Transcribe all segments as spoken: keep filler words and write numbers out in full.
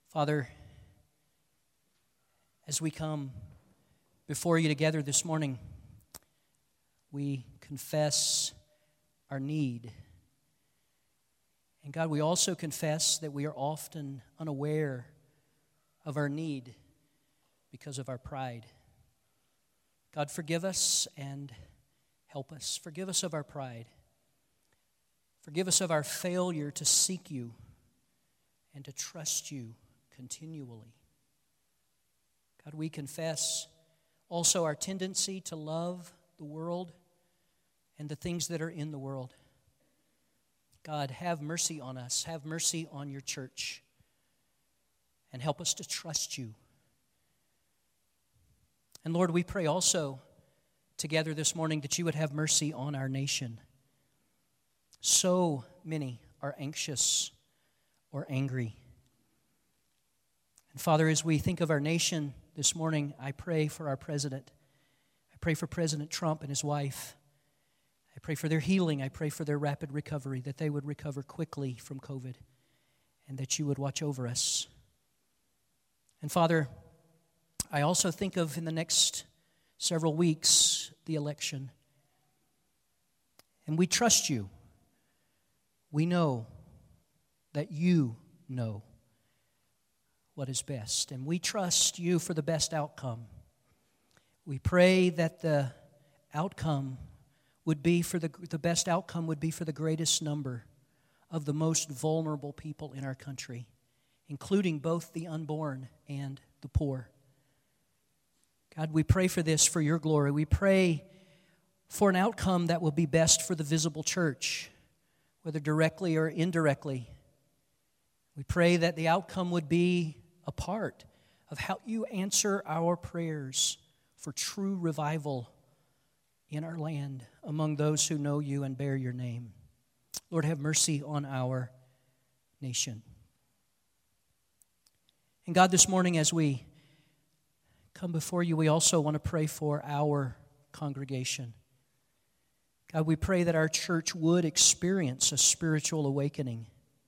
Father, as we come before you together this morning, we confess our need. And God, we also confess that we are often unaware of our need because of our pride. God, forgive us and help us. Forgive us of our pride. Forgive us of our failure to seek you and to trust you continually. God, we confess also our tendency to love the world and the things that are in the world. God, have mercy on us. Have mercy on your church. And help us to trust you. And Lord, we pray also together this morning that you would have mercy on our nation. So many are anxious or angry. And Father, as we think of our nation this morning, I pray for our president. I pray for President Trump and his wife. I pray for their healing. I pray for their rapid recovery, that they would recover quickly from COVID, and that you would watch over us. And Father, I also think of in the next several weeks, the election. And we trust you. We know that you know what is best. And we trust you for the best outcome. We pray that the outcome would be for the, the best outcome would be for the greatest number of the most vulnerable people in our country, including both the unborn and the poor. God, we pray for this for your glory. We pray for an outcome that will be best for the visible church, whether directly or indirectly. We pray that the outcome would be a part of how you answer our prayers for true revival in our land among those who know you and bear your name. Lord, have mercy on our nation. And God, this morning as we come before you, we also want to pray for our congregation. God, we pray that our church would experience a spiritual awakening.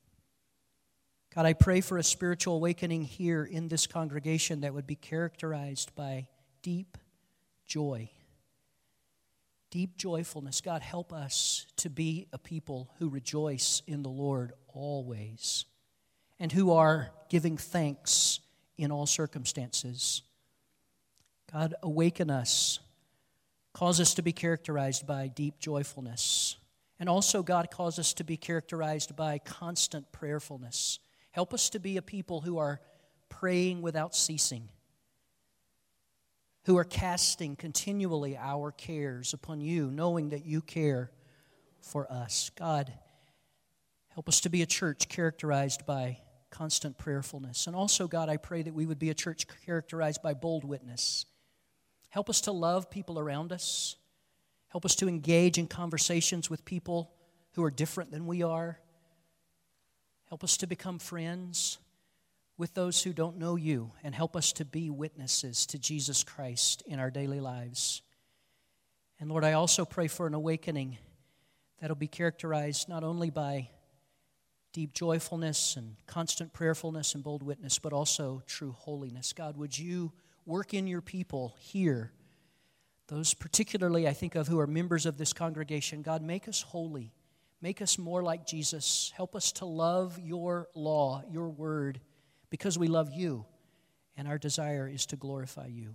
God, I pray for a spiritual awakening here in this congregation that would be characterized by deep joy, deep joyfulness. God, help us to be a people who rejoice in the Lord always and who are giving thanks in all circumstances. God, awaken us. Cause us to be characterized by deep joyfulness. And also, God, cause us to be characterized by constant prayerfulness. Help us to be a people who are praying without ceasing, who are casting continually our cares upon you, knowing that you care for us. God, help us to be a church characterized by constant prayerfulness. And also, God, I pray that we would be a church characterized by bold witness. Help us to love people around us. Help us to engage in conversations with people who are different than we are. Help us to become friends with those who don't know you, and help us to be witnesses to Jesus Christ in our daily lives. And Lord, I also pray for an awakening that'll be characterized not only by deep joyfulness and constant prayerfulness and bold witness, but also true holiness. God, would you work in your people here, those particularly I think of who are members of this congregation. God, make us holy. Make us more like Jesus. Help us to love your law, your word, because we love you, and our desire is to glorify you.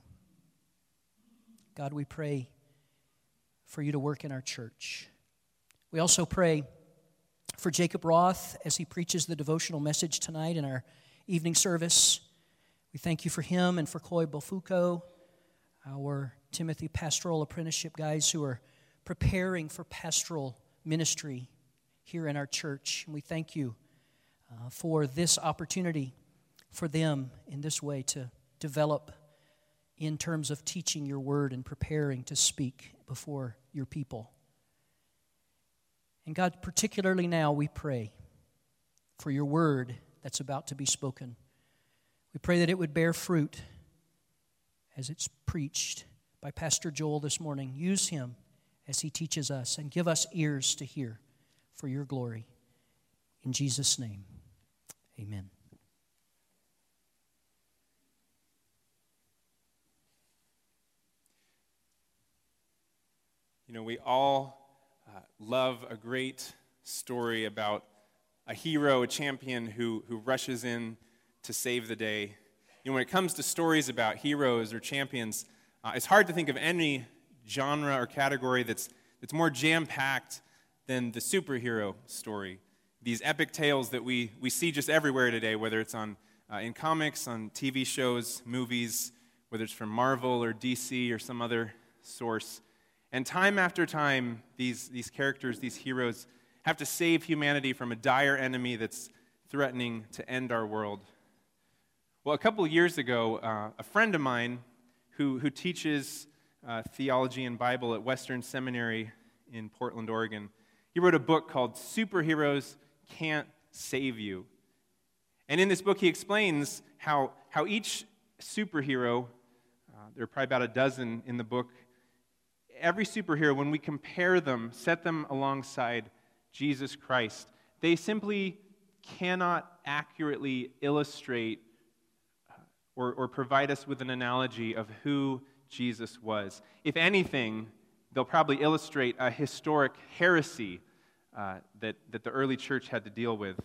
God, we pray for you to work in our church. We also pray for Jacob Roth as he preaches the devotional message tonight in our evening service. We thank you for him and for Koi Bofuko, our Timothy Pastoral Apprenticeship guys who are preparing for pastoral ministry here in our church. And we thank you uh, for this opportunity for them in this way to develop in terms of teaching your word and preparing to speak before your people. And God, particularly now we pray for your word that's about to be spoken. We pray that it would bear fruit as it's preached by Pastor Joel this morning. Use him as he teaches us and give us ears to hear for your glory. In Jesus' name, amen. know, we all uh, love a great story about a hero, a champion who, who rushes in to save the day. You know, when it comes to stories about heroes or champions, uh, it's hard to think of any genre or category that's that's more jam-packed than the superhero story. These epic tales that we, we see just everywhere today, whether it's on uh, in comics, on T V shows, movies, whether it's from Marvel or D C or some other source. And time after time, these, these characters, these heroes, have to save humanity from a dire enemy that's threatening to end our world. Well, a couple of years ago, uh, a friend of mine who, who teaches uh, theology and Bible at Western Seminary in Portland, Oregon, he wrote a book called Superheroes Can't Save You. And in this book, he explains how, how each superhero, uh, there are probably about a dozen in the book, every superhero, when we compare them, set them alongside Jesus Christ, they simply cannot accurately illustrate or, or provide us with an analogy of who Jesus was. If anything, they'll probably illustrate a historic heresy uh, that, that the early church had to deal with.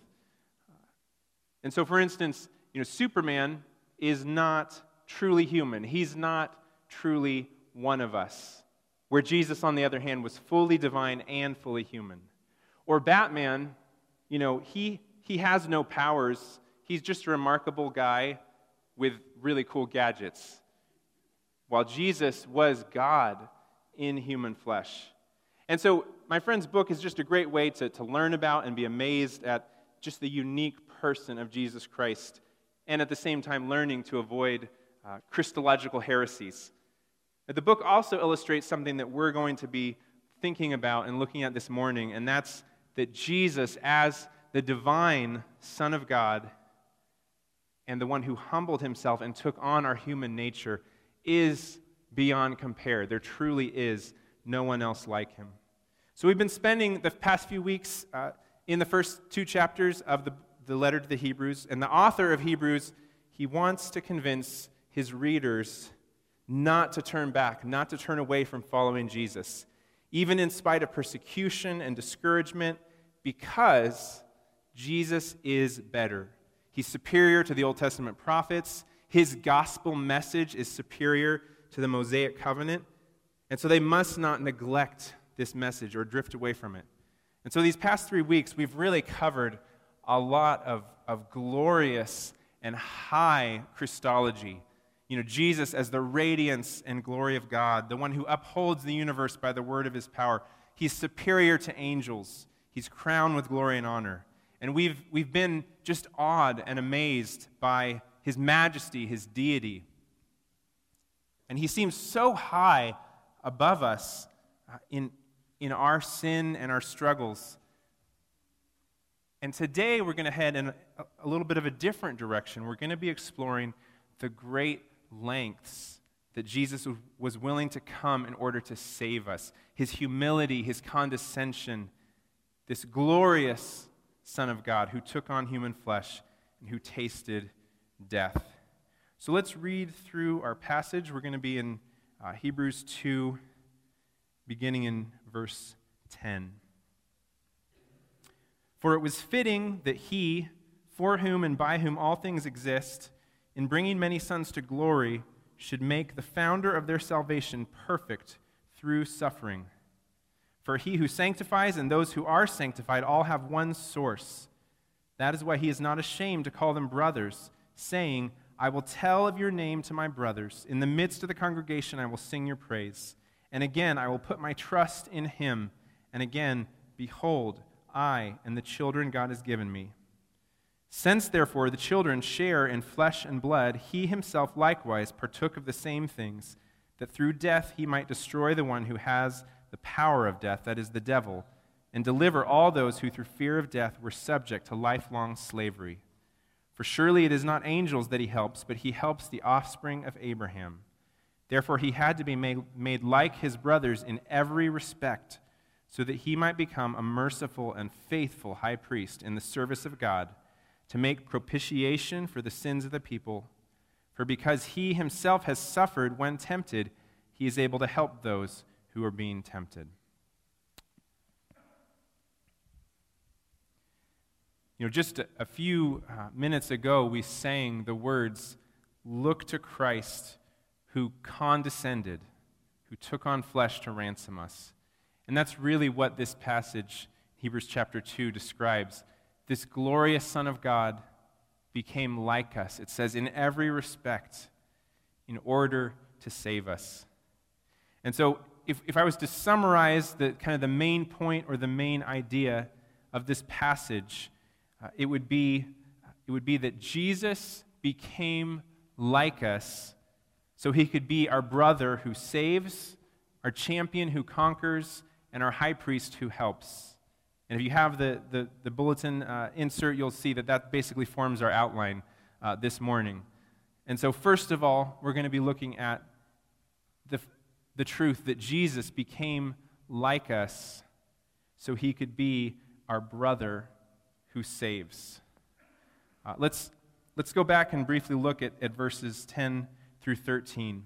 And so, for instance, you know, Superman is not truly human. He's not truly one of us. Where Jesus, on the other hand, was fully divine and fully human. Or Batman, you know, he he has no powers. He's just a remarkable guy with really cool gadgets. While Jesus was God in human flesh. And so my friend's book is just a great way to, to learn about and be amazed at just the unique person of Jesus Christ, and at the same time learning to avoid uh, Christological heresies. The book also illustrates something that we're going to be thinking about and looking at this morning, and that's that Jesus, as the divine Son of God and the one who humbled himself and took on our human nature, is beyond compare. There truly is no one else like him. So we've been spending the past few weeks uh, in the first two chapters of the, the letter to the Hebrews, and the author of Hebrews, he wants to convince his readers not to turn back, not to turn away from following Jesus, even in spite of persecution and discouragement, because Jesus is better. He's superior to the Old Testament prophets. His gospel message is superior to the Mosaic covenant, and so they must not neglect this message or drift away from it. And so these past three weeks, we've really covered a lot of, of glorious and high Christology. You know, Jesus as the radiance and glory of God, the one who upholds the universe by the word of his power. He's superior to angels. He's crowned with glory and honor. And we've, we've been just awed and amazed by his majesty, his deity. And he seems so high above us uh, in, in our sin and our struggles. And today we're going to head in a, a little bit of a different direction. We're going to be exploring the great lengths that Jesus was willing to come in order to save us. His humility, his condescension, this glorious Son of God who took on human flesh and who tasted death. So let's read through our passage. We're going to be in uh, Hebrews two, beginning in verse ten. For it was fitting that he, for whom and by whom all things exist, in bringing many sons to glory, should make the founder of their salvation perfect through suffering. For he who sanctifies and those who are sanctified all have one source. That is why he is not ashamed to call them brothers, saying, I will tell of your name to my brothers. In the midst of the congregation I will sing your praise. And again I will put my trust in him. And again, behold, I and the children God has given me. Since, therefore, the children share in flesh and blood, he himself likewise partook of the same things, that through death he might destroy the one who has the power of death, that is, the devil, and deliver all those who through fear of death were subject to lifelong slavery. For surely it is not angels that he helps, but he helps the offspring of Abraham. Therefore he had to be made, made like his brothers in every respect, so that he might become a merciful and faithful high priest in the service of God, to make propitiation for the sins of the people. For because he himself has suffered when tempted, he is able to help those who are being tempted. You know, just a, a few uh, minutes ago, we sang the words, "Look to Christ who condescended, who took on flesh to ransom us." And that's really what this passage, Hebrews chapter two, describes. This glorious Son of God became like us, it says, in every respect, in order to save us. And so, if, if I was to summarize the kind of the main point or the main idea of this passage, uh, it would be it would be that Jesus became like us so he could be our brother who saves, our champion who conquers, and our high priest who helps. And if you have the, the, the bulletin uh, insert, you'll see that that basically forms our outline uh, this morning. And so first of all, we're going to be looking at the, the truth that Jesus became like us so he could be our brother who saves. Uh, let's, let's go back and briefly look at, at verses ten through thirteen.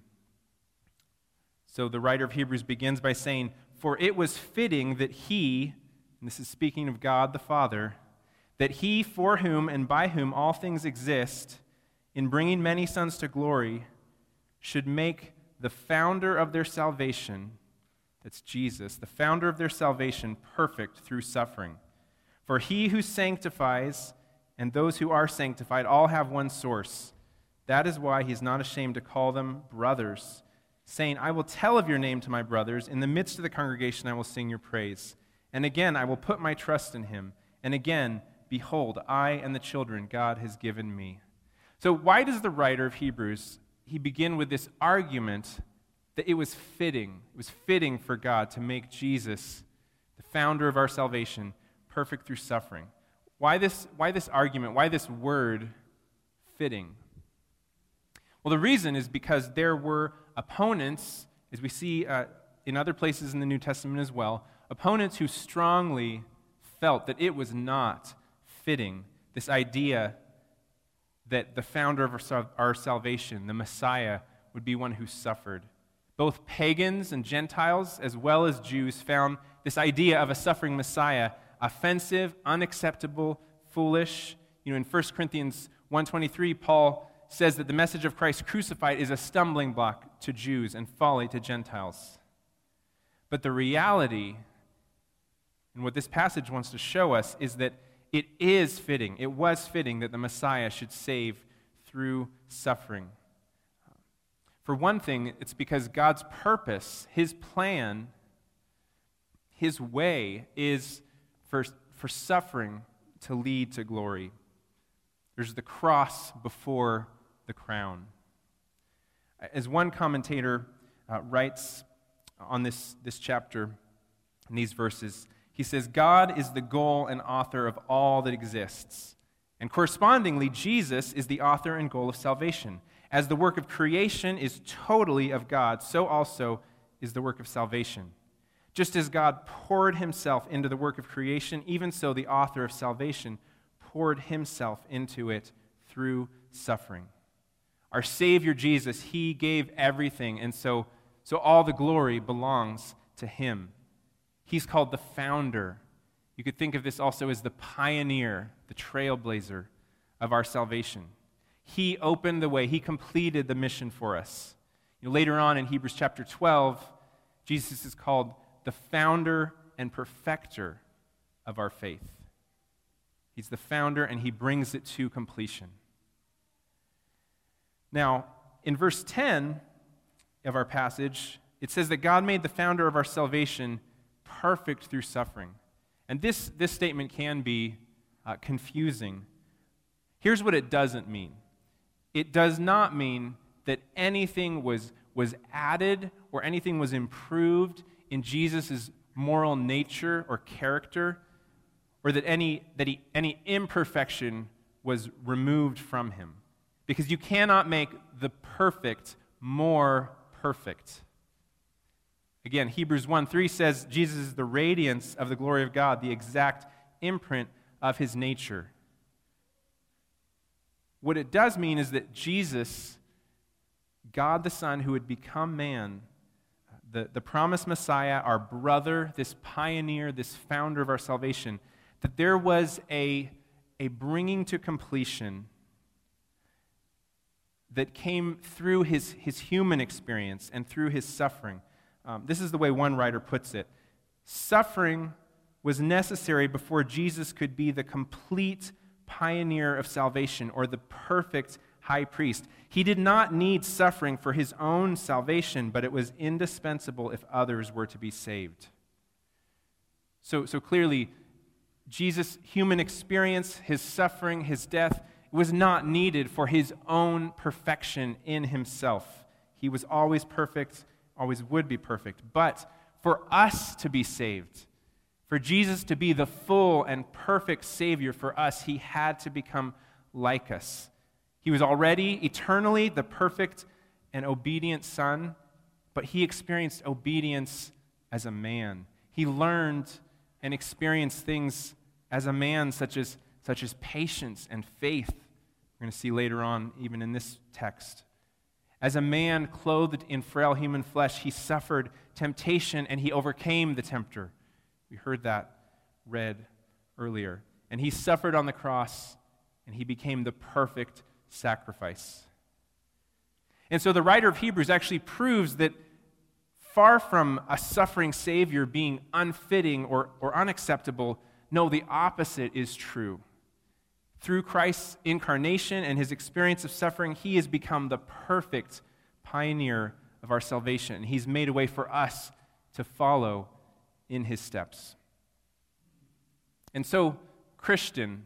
So the writer of Hebrews begins by saying, "For it was fitting that he," and this is speaking of God the Father, "that he for whom and by whom all things exist, in bringing many sons to glory, should make the founder of their salvation," that's Jesus, "the founder of their salvation perfect through suffering. For he who sanctifies and those who are sanctified all have one source. That is why he is not ashamed to call them brothers, saying, 'I will tell of your name to my brothers. In the midst of the congregation I will sing your praise. And again I will put my trust in him. And again, behold, I and the children God has given me.'" So why does the writer of Hebrews, he begin with this argument that it was fitting, it was fitting for God to make Jesus, the founder of our salvation, perfect through suffering? Why this, why this argument? Why this word, fitting? Well, the reason is because there were opponents, as we see uh, in other places in the New Testament as well, opponents who strongly felt that it was not fitting, this idea that the founder of our, our salvation, the Messiah, would be one who suffered. Both pagans and Gentiles, as well as Jews, found this idea of a suffering Messiah offensive, unacceptable, foolish. You know, in First Corinthians one twenty-three, Paul says that the message of Christ crucified is a stumbling block to Jews and folly to Gentiles. But the reality, and what this passage wants to show us, is that it is fitting, it was fitting that the Messiah should save through suffering. For one thing, it's because God's purpose, his plan, his way is for, for suffering to lead to glory. There's the cross before the crown. As one commentator uh, writes on this, this chapter, in these verses, he says, "God is the goal and author of all that exists, and correspondingly, Jesus is the author and goal of salvation. As the work of creation is totally of God, so also is the work of salvation. Just as God poured himself into the work of creation, even so the author of salvation poured himself into it through suffering." Our Savior Jesus, he gave everything, and so, so all the glory belongs to him. He's called the founder. You could think of this also as the pioneer, the trailblazer of our salvation. He opened the way. He completed the mission for us. You know, later on in Hebrews chapter twelve, Jesus is called the founder and perfecter of our faith. He's the founder, and he brings it to completion. Now, in verse ten of our passage, it says that God made the founder of our salvation perfect through suffering. And this, this statement can be uh, confusing. Here's what it doesn't mean. It does not mean that anything was, was added or anything was improved in Jesus' moral nature or character, or that any, that he, any imperfection was removed from him. Because you cannot make the perfect more perfect. Again, Hebrews one three says Jesus is the radiance of the glory of God, the exact imprint of his nature. What it does mean is that Jesus, God the Son, who had become man, the, the promised Messiah, our brother, this pioneer, this founder of our salvation, that there was a, a bringing to completion that came through his, his human experience and through his suffering. Um, this is the way one writer puts it. Suffering was necessary before Jesus could be the complete pioneer of salvation or the perfect high priest. He did not need suffering for his own salvation, but it was indispensable if others were to be saved. So, so clearly, Jesus' human experience, his suffering, his death, was not needed for his own perfection in himself. He was always perfect, always would be perfect. But for us to be saved, for Jesus to be the full and perfect Savior for us, he had to become like us. He was already eternally the perfect and obedient Son, but he experienced obedience as a man. He learned and experienced things as a man, such as, such as patience and faith. We're going to see later on, even in this text. As a man clothed in frail human flesh, he suffered temptation and he overcame the tempter. We heard that read earlier. And he suffered on the cross and he became the perfect sacrifice. And so the writer of Hebrews actually proves that far from a suffering Savior being unfitting or, or unacceptable, no, the opposite is true. Through Christ's incarnation and his experience of suffering, he has become the perfect pioneer of our salvation. He's made a way for us to follow in his steps. And so, Christian,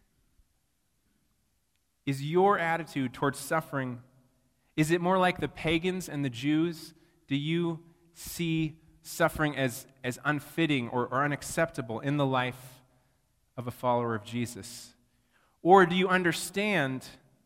is your attitude towards suffering, is it more like the pagans and the Jews? Do you see suffering as, as unfitting or, or unacceptable in the life of a follower of Jesus? Or do you understand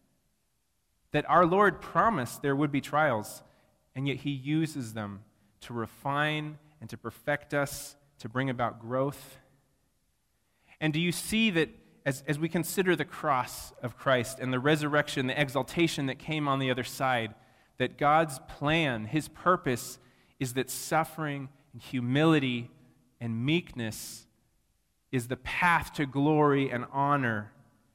that our Lord promised there would be trials, and yet he uses them to refine and to perfect us, to bring about growth? And do you see that as, as we consider the cross of Christ and the resurrection, the exaltation that came on the other side, that God's plan, his purpose, is that suffering and humility and meekness is the path to glory and honor,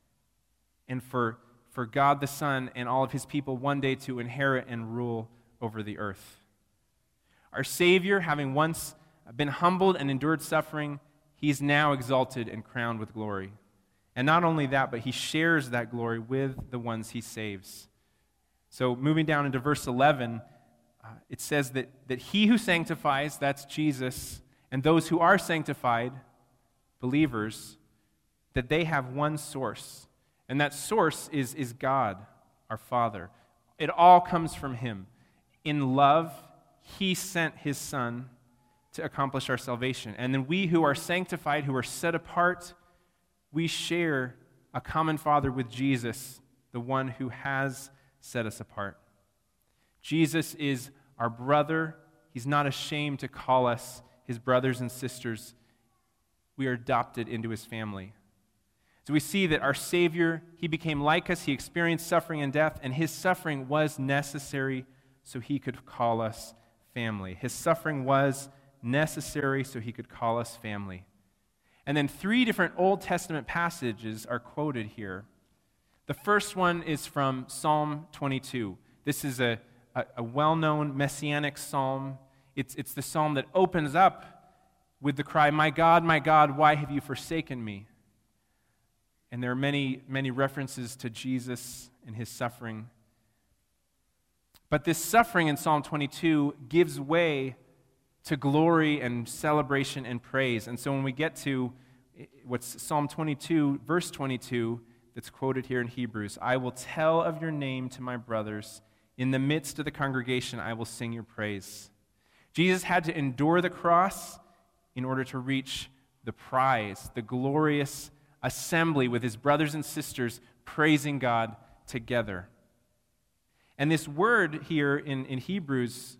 and for, for God the Son and all of his people one day to inherit and rule over the earth. Our Savior, having once been humbled and endured suffering, he is now exalted and crowned with glory. And not only that, but he shares that glory with the ones he saves. So moving down into verse eleven, uh, it says that, that he who sanctifies, that's Jesus, and those who are sanctified, believers, that they have one source. And that source is, is God, our Father. It all comes from him. In love, he sent his Son to accomplish our salvation. And then we who are sanctified, who are set apart, we share a common Father with Jesus, the one who has set us apart. Jesus is our brother. He's not ashamed to call us his brothers and sisters. We are adopted into his family. So we see that our Savior, he became like us, he experienced suffering and death, and his suffering was necessary so he could call us family. His suffering was necessary so he could call us family. And then three different Old Testament passages are quoted here. The first one is from Psalm twenty-two. This is a, a, a well-known messianic psalm. It's, it's the psalm that opens up with the cry, "My God, my God, why have you forsaken me?" And there are many, many references to Jesus and his suffering. But this suffering in Psalm twenty-two gives way to glory and celebration and praise. And so when we get to what's Psalm twenty-two, verse twenty-two, that's quoted here in Hebrews, "I will tell of your name to my brothers. In the midst of the congregation, I will sing your praise." Jesus had to endure the cross in order to reach the prize, the glorious assembly with his brothers and sisters praising God together. And this word here in, in Hebrews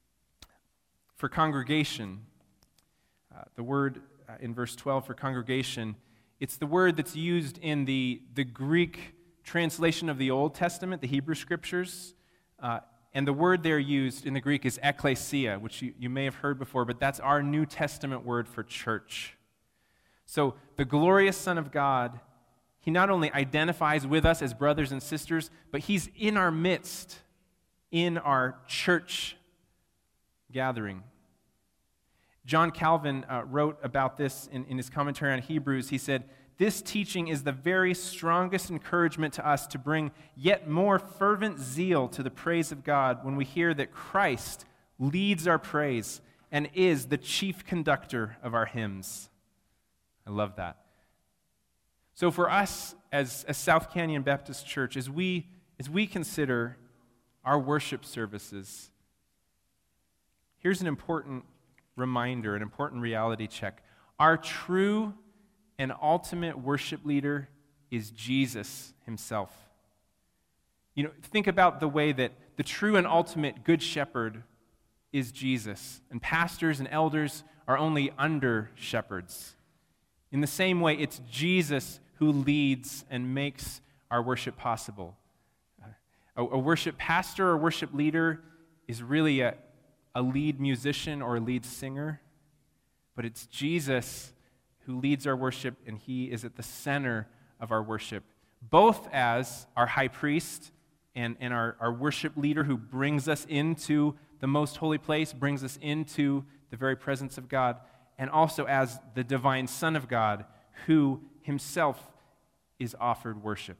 for congregation, uh, the word uh, in verse twelve for congregation, it's the word that's used in the, the Greek translation of the Old Testament, the Hebrew Scriptures. Uh, and the word there used in the Greek is ekklesia, which you, you may have heard before, but that's our New Testament word for church. So the glorious Son of God, He not only identifies with us as brothers and sisters, but he's in our midst, in our church gathering. John Calvin uh, wrote about this in, in his commentary on Hebrews. He said, "This teaching is the very strongest encouragement to us to bring yet more fervent zeal to the praise of God when we hear that Christ leads our praise and is the chief conductor of our hymns." I love that. So for us as, as South Canyon Baptist Church, as we, as we consider our worship services, here's an important reminder, an important reality check. Our true and ultimate worship leader is Jesus himself. You know, think about the way that the true and ultimate good shepherd is Jesus, and pastors and elders are only under shepherds. In the same way, it's Jesus who leads and makes our worship possible. A, a worship pastor or worship leader is really a a lead musician or a lead singer, but it's Jesus who leads our worship, and he is at the center of our worship, both as our high priest and, and our, our worship leader who brings us into the most holy place, brings us into the very presence of God, and also as the divine Son of God who himself is offered worship.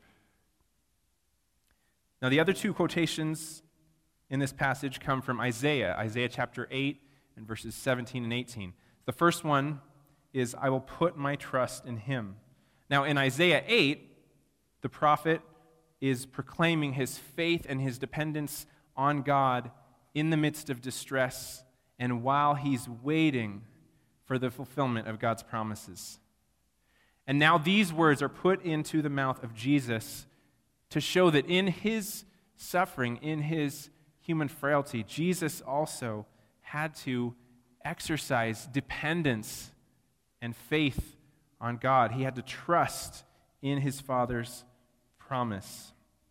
Now, the other two quotations in this passage come from Isaiah, Isaiah chapter eight and verses seventeen and eighteen. The first one is, "I will put my trust in him." Now, in Isaiah eight, the prophet is proclaiming his faith and his dependence on God in the midst of distress and while he's waiting for the fulfillment of God's promises. And now these words are put into the mouth of Jesus to show that in his suffering, in his human frailty, Jesus also had to exercise dependence and faith on God. He had to trust in his Father's promise.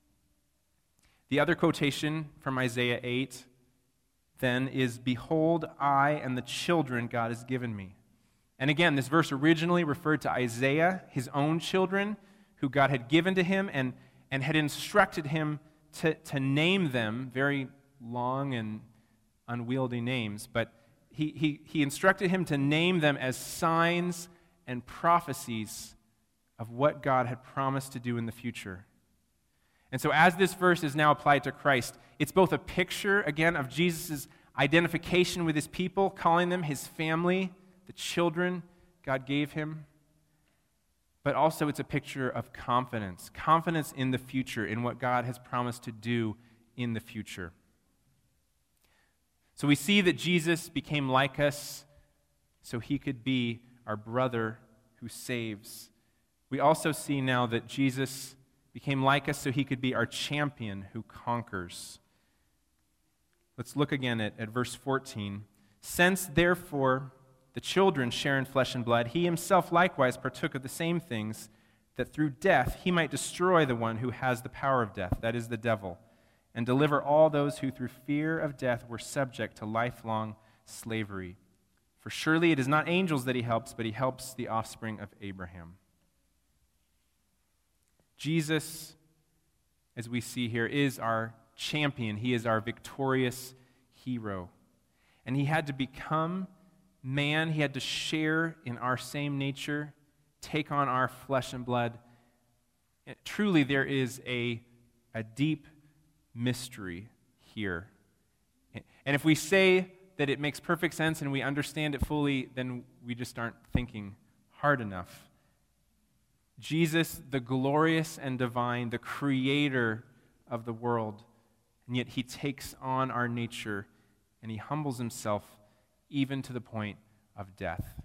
The other quotation from Isaiah eight then is, "Behold, I and the children God has given me." And again, this verse originally referred to Isaiah, his own children, who God had given to him and, and had instructed him to, to name them, very long and unwieldy names, but he, he, he instructed him to name them as signs and prophecies of what God had promised to do in the future. And so as this verse is now applied to Christ, it's both a picture, again, of Jesus' identification with his people, calling them his family, the children God gave him, but also it's a picture of confidence, confidence in the future, in what God has promised to do in the future. So we see that Jesus became like us so he could be our brother who saves. We also see now that Jesus became like us so he could be our champion who conquers. Let's look again at, at verse fourteen. "Since, therefore, the children share in flesh and blood, he himself likewise partook of the same things, that through death he might destroy the one who has the power of death, that is, the devil, and deliver all those who through fear of death were subject to lifelong slavery. For surely it is not angels that he helps, but he helps the offspring of Abraham." Jesus, as we see here, is our champion. He is our victorious hero. And he had to become man. He had to share in our same nature, take on our flesh and blood. And truly, there is a, a deep mystery here. And if we say that it makes perfect sense and we understand it fully, then we just aren't thinking hard enough. Jesus, the glorious and divine, the creator of the world, and yet he takes on our nature and he humbles himself even to the point of death.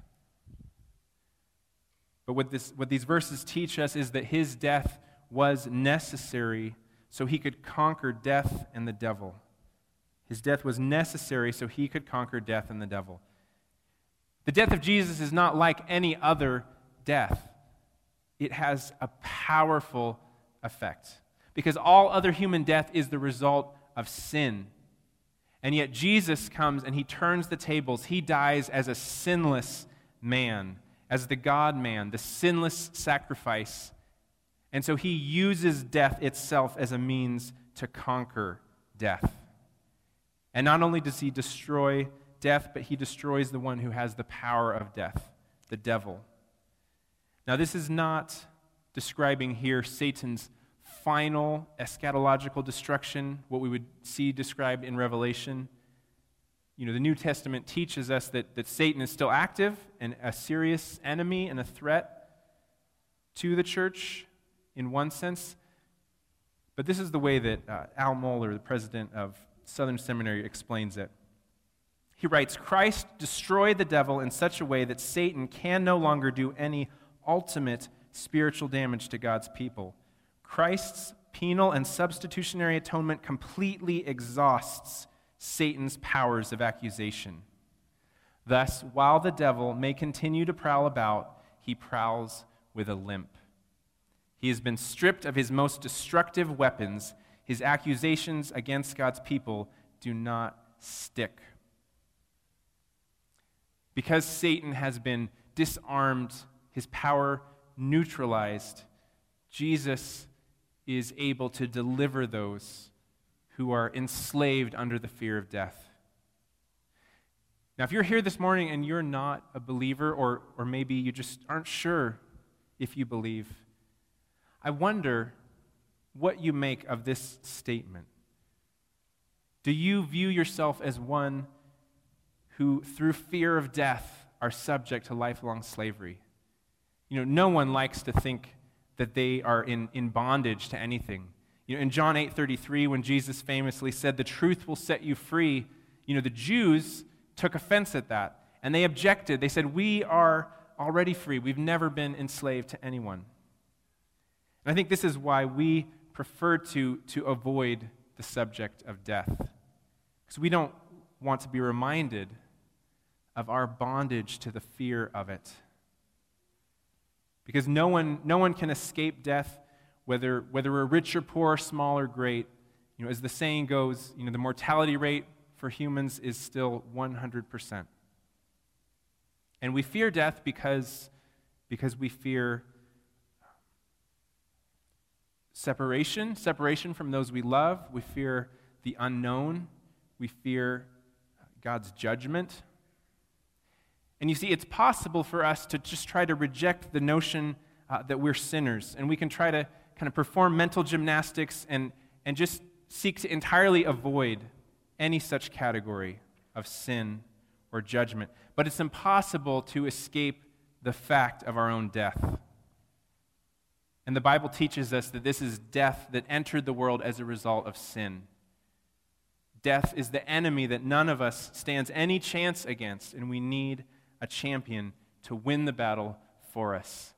But what, this, what these verses teach us is that his death was necessary so he could conquer death and the devil. His death was necessary so he could conquer death and the devil. The death of Jesus is not like any other death. It has a powerful effect because all other human death is the result of sin. And yet Jesus comes and he turns the tables. He dies as a sinless man, as the God-man, the sinless sacrifice. And so he uses death itself as a means to conquer death. And not only does he destroy death, but he destroys the one who has the power of death, the devil. Now, this is not describing here Satan's final eschatological destruction, what we would see described in Revelation. You know, the New Testament teaches us that, that Satan is still active and a serious enemy and a threat to the church in one sense. But this is the way that uh, Al Mohler, the president of Southern Seminary, explains it. He writes, Christ destroyed the devil in such a way that Satan can no longer do any ultimate spiritual damage to God's people. Christ's penal and substitutionary atonement completely exhausts Satan's powers of accusation. Thus, while the devil may continue to prowl about, he prowls with a limp. He has been stripped of his most destructive weapons. His accusations against God's people do not stick. Because Satan has been disarmed, his power neutralized, Jesus is able to deliver those who are enslaved under the fear of death. Now, if you're here this morning and you're not a believer, or, or maybe you just aren't sure if you believe, I wonder what you make of this statement. Do you view yourself as one who, through fear of death, are subject to lifelong slavery? You know, no one likes to think that they are in, in bondage to anything. You know, in John eight thirty-three, when Jesus famously said, "The truth will set you free," you know, the Jews took offense at that, and they objected. They said, "We are already free. We've never been enslaved to anyone." And I think this is why we prefer to, to avoid the subject of death, because we don't want to be reminded of our bondage to the fear of it. Because no one, no one can escape death, whether, whether we're rich or poor, small or great. You know, as the saying goes, you know, the mortality rate for humans is still one hundred percent. And we fear death because, because we fear separation, separation from those we love. We fear the unknown. We fear God's judgment. And you see, it's possible for us to just try to reject the notion uh, that we're sinners. And we can try to kind of perform mental gymnastics and, and just seek to entirely avoid any such category of sin or judgment. But it's impossible to escape the fact of our own death. And the Bible teaches us that this is death that entered the world as a result of sin. Death is the enemy that none of us stands any chance against, and we need a champion to win the battle for us.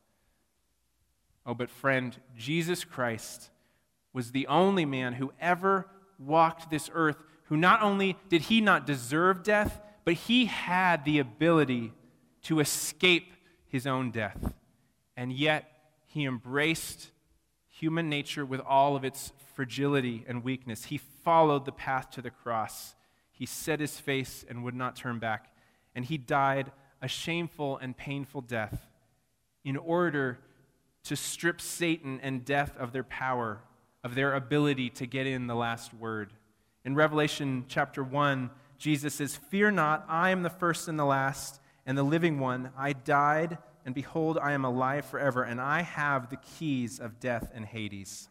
Oh, but friend, Jesus Christ was the only man who ever walked this earth who not only did he not deserve death, but he had the ability to escape his own death. And yet, he embraced human nature with all of its fragility and weakness. He followed the path to the cross. He set his face and would not turn back. And he died a shameful and painful death in order to strip Satan and death of their power, of their ability to get in the last word. In Revelation chapter one, Jesus says, "Fear not, I am the first and the last, and the living one. I died, and behold, I am alive forever, and I have the keys of death and Hades."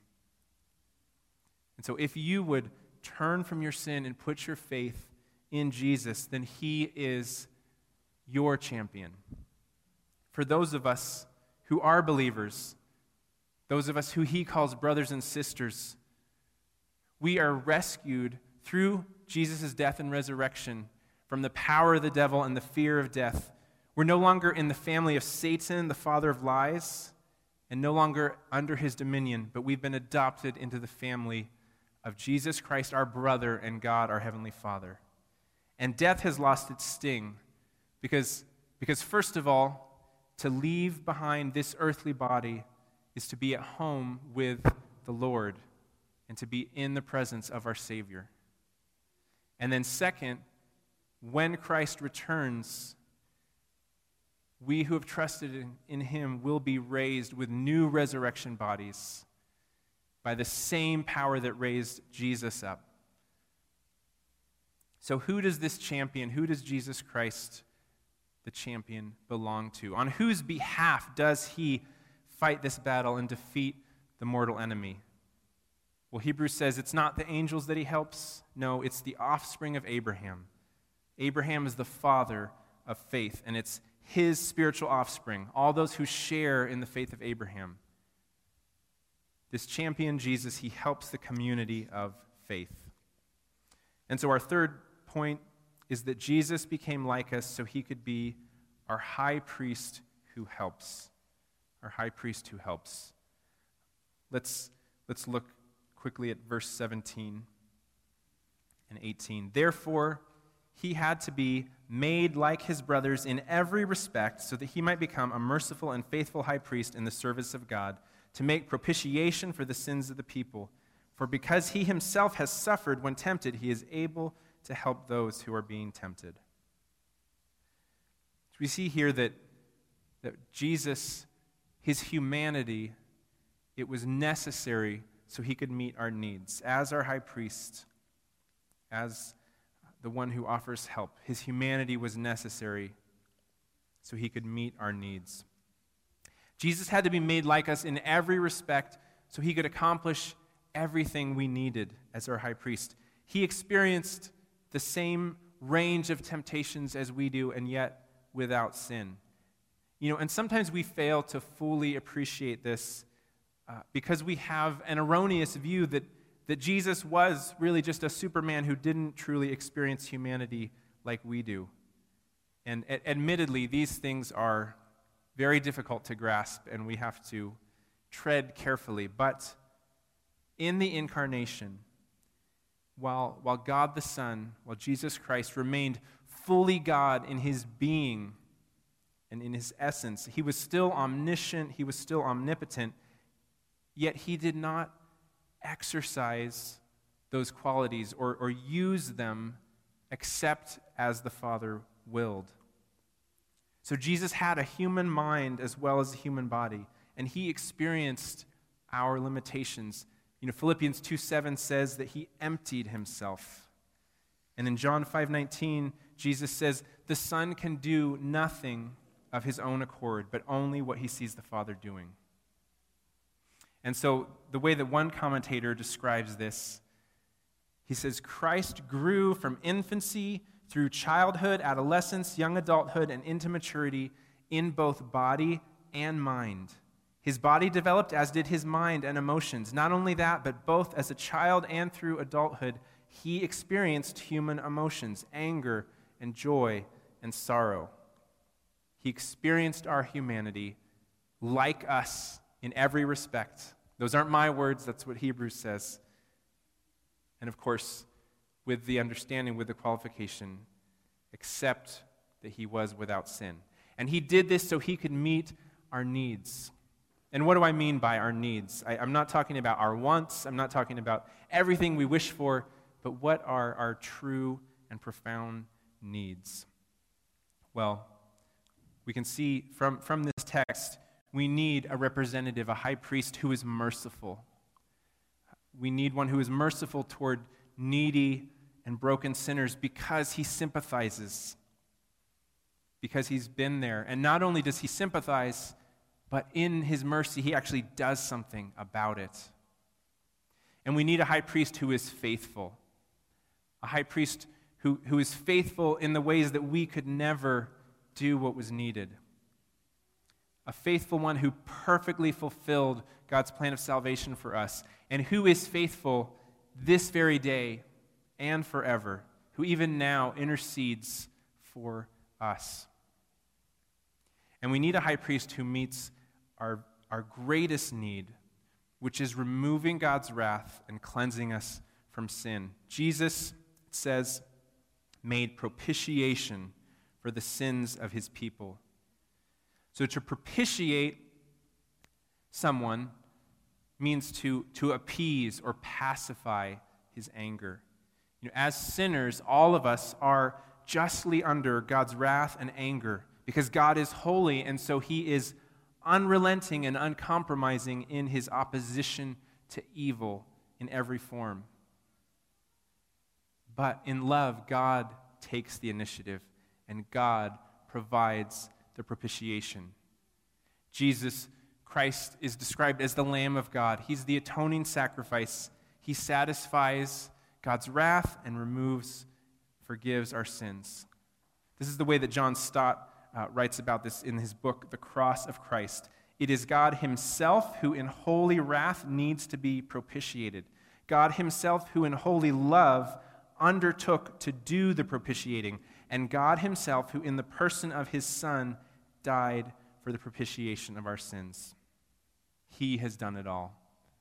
And so if you would turn from your sin and put your faith in Jesus, then he is your champion. For those of us who are believers, those of us who he calls brothers and sisters, we are rescued through Jesus' death and resurrection from the power of the devil and the fear of death. We're no longer in the family of Satan, the father of lies, and no longer under his dominion, but we've been adopted into the family of Jesus Christ, our brother, and God, our heavenly Father. And death has lost its sting because, because first of all, to leave behind this earthly body is to be at home with the Lord and to be in the presence of our Savior. And then second, when Christ returns, we who have trusted in, in him will be raised with new resurrection bodies by the same power that raised Jesus up. So who does this champion, who does Jesus Christ, the champion, belong to? On whose behalf does he fight this battle and defeat the mortal enemy? Well, Hebrews says it's not the angels that he helps. No, it's the offspring of Abraham. Abraham is the father of faith, and it's his spiritual offspring, all those who share in the faith of Abraham. This champion, Jesus, he helps the community of faith. And so our third point is that Jesus became like us so he could be our high priest who helps. Our high priest who helps. Let's, let's look quickly at verse seventeen and eighteen. Therefore, he had to be made like his brothers in every respect so that he might become a merciful and faithful high priest in the service of God, to make propitiation for the sins of the people. For because he himself has suffered when tempted, he is able to help those who are being tempted. So we see here that, that Jesus, his humanity, it was necessary so he could meet our needs. As our high priest, as the one who offers help, his humanity was necessary so he could meet our needs. Jesus had to be made like us in every respect so he could accomplish everything we needed as our high priest. He experienced the same range of temptations as we do, and yet without sin. You know, and sometimes we fail to fully appreciate this uh, because we have an erroneous view that, that Jesus was really just a Superman who didn't truly experience humanity like we do. And a- admittedly, these things are very difficult to grasp, and we have to tread carefully. But in the incarnation, while, while God the Son, while Jesus Christ remained fully God in his being and in his essence, he was still omniscient, he was still omnipotent, yet he did not exercise those qualities or, or use them except as the Father willed. So Jesus had a human mind as well as a human body, and he experienced our limitations. You know, Philippians two seven says that he emptied himself. And in John five nineteen, Jesus says, the Son can do nothing of his own accord, but only what he sees the Father doing. And so the way that one commentator describes this, he says, Christ grew from infancy through childhood, adolescence, young adulthood, and into maturity in both body and mind. His body developed, as did his mind and emotions. Not only that, but both as a child and through adulthood, he experienced human emotions, anger and joy and sorrow. He experienced our humanity like us in every respect. Those aren't my words, that's what Hebrews says. And of course, with the understanding, with the qualification, except that he was without sin. And he did this so he could meet our needs. And what do I mean by our needs? I, I'm not talking about our wants. I'm not talking about everything we wish for, but what are our true and profound needs? Well, we can see from, from this text, we need a representative, a high priest who is merciful. We need one who is merciful toward needy and broken sinners because he sympathizes, because he's been there. And not only does he sympathize, but in his mercy, he actually does something about it. And we need a high priest who is faithful, a high priest who, who is faithful in the ways that we could never do what was needed. A faithful one who perfectly fulfilled God's plan of salvation for us, and who is faithful this very day and forever, who even now intercedes for us. And we need a high priest who meets our, our greatest need, which is removing God's wrath and cleansing us from sin. Jesus, it says, made propitiation for the sins of his people. So to propitiate someone means to, to appease or pacify his anger. You know, as sinners, all of us are justly under God's wrath and anger because God is holy, and so he is unrelenting and uncompromising in his opposition to evil in every form. But in love, God takes the initiative, and God provides the propitiation. Jesus Christ is described as the Lamb of God. He's the atoning sacrifice. He satisfies God's wrath and removes, forgives our sins. This is the way that John Stott uh, writes about this in his book, The Cross of Christ. It is God himself who in holy wrath needs to be propitiated. God himself who in holy love undertook to do the propitiating, and God himself who in the person of his Son died for the propitiation of our sins. He has done it all.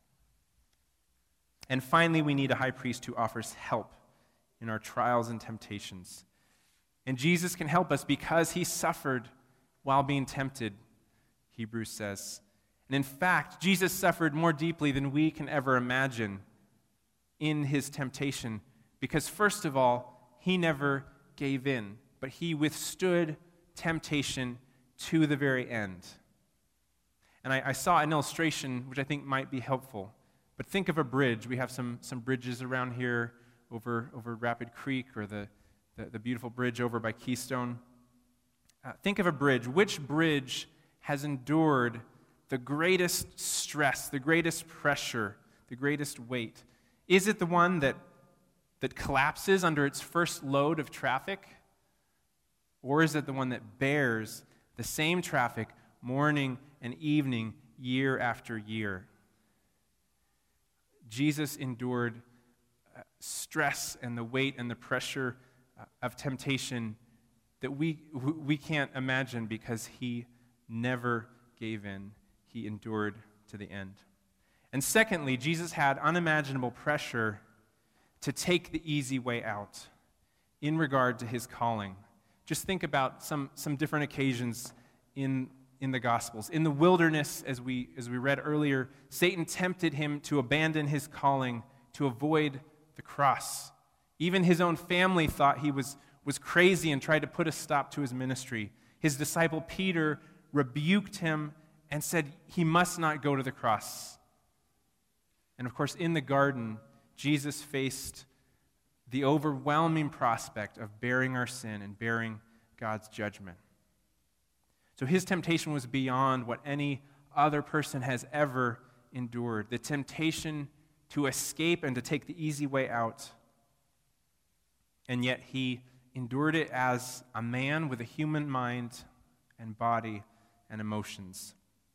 And finally, we need a high priest who offers help in our trials and temptations. And Jesus can help us because he suffered while being tempted, Hebrews says. And in fact, Jesus suffered more deeply than we can ever imagine in his temptation, because first of all, he never gave in, but he withstood temptation to the very end. And I, I saw an illustration which I think might be helpful. But think of a bridge. We have some, some bridges around here over, over Rapid Creek, or the, the, the beautiful bridge over by Keystone. Uh, think of a bridge. Which bridge has endured the greatest stress, the greatest pressure, the greatest weight? Is it the one that, that collapses under its first load of traffic? Or is it the one that bears the same traffic morning and evening, year after year? Jesus endured uh, stress and the weight and the pressure uh, of temptation that we we can't imagine, because he never gave in. He endured to the end. And secondly, Jesus had unimaginable pressure to take the easy way out in regard to his calling. Just think about some, some different occasions in, in the Gospels. In the wilderness, as we, as we read earlier, Satan tempted him to abandon his calling, to avoid the cross. Even his own family thought he was, was crazy and tried to put a stop to his ministry. His disciple Peter rebuked him and said he must not go to the cross. And of course, in the garden, Jesus faced the overwhelming prospect of bearing our sin and bearing God's judgment. So his temptation was beyond what any other person has ever endured. The temptation to escape and to take the easy way out. And yet he endured it as a man with a human mind and body and emotions.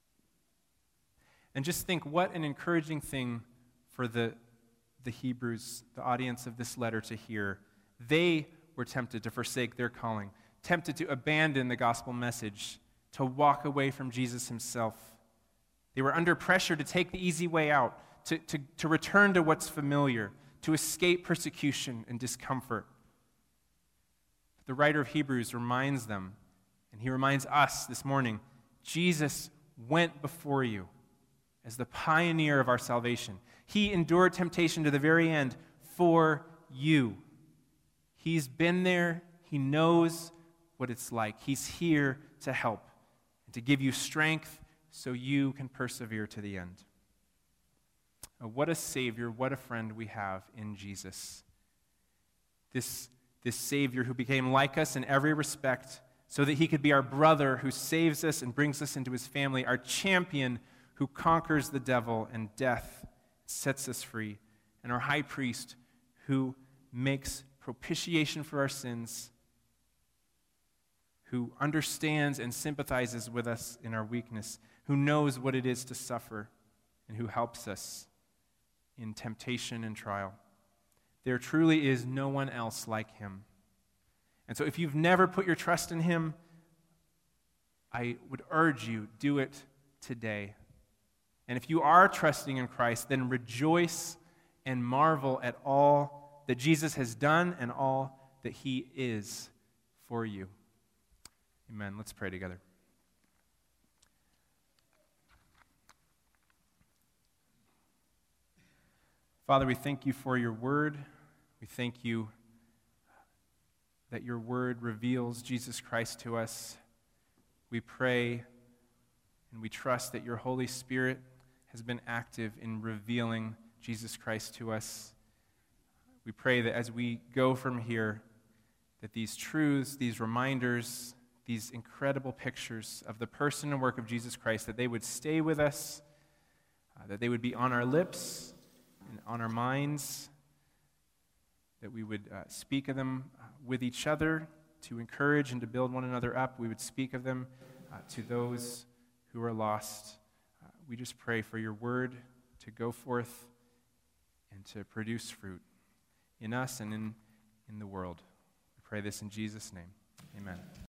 And just think what an encouraging thing for the, the Hebrews, the audience of this letter, to hear. They were tempted to forsake their calling, tempted to abandon the gospel message, to walk away from Jesus himself. They were under pressure to take the easy way out, to, to, to return to what's familiar, to escape persecution and discomfort. But the writer of Hebrews reminds them, and he reminds us this morning, Jesus went before you as the pioneer of our salvation. He endured temptation to the very end for you. He's been there. He knows what it's like. He's here to help and to give you strength so you can persevere to the end. Oh, what a Savior, what a friend we have in Jesus. This, this Savior who became like us in every respect so that he could be our brother who saves us and brings us into his family, our champion who conquers the devil and death, sets us free, and our high priest who makes propitiation for our sins, who understands and sympathizes with us in our weakness, who knows what it is to suffer, and who helps us in temptation and trial. There truly is no one else like him. And so if you've never put your trust in him, I would urge you, do it today. And if you are trusting in Christ, then rejoice and marvel at all that Jesus has done and all that he is for you. Amen. Let's pray together. Father, we thank you for your word. We thank you that your word reveals Jesus Christ to us. We pray and we trust that your Holy Spirit has been active in revealing Jesus Christ to us. We pray that as we go from here, that these truths, these reminders, these incredible pictures of the person and work of Jesus Christ, that they would stay with us, uh, that they would be on our lips and on our minds, that we would uh, speak of them uh, with each other to encourage and to build one another up. We would speak of them uh, to those who are lost. Uh, we just pray for your word to go forth and to produce fruit in us and in, in the world. We pray this in Jesus' name. Amen.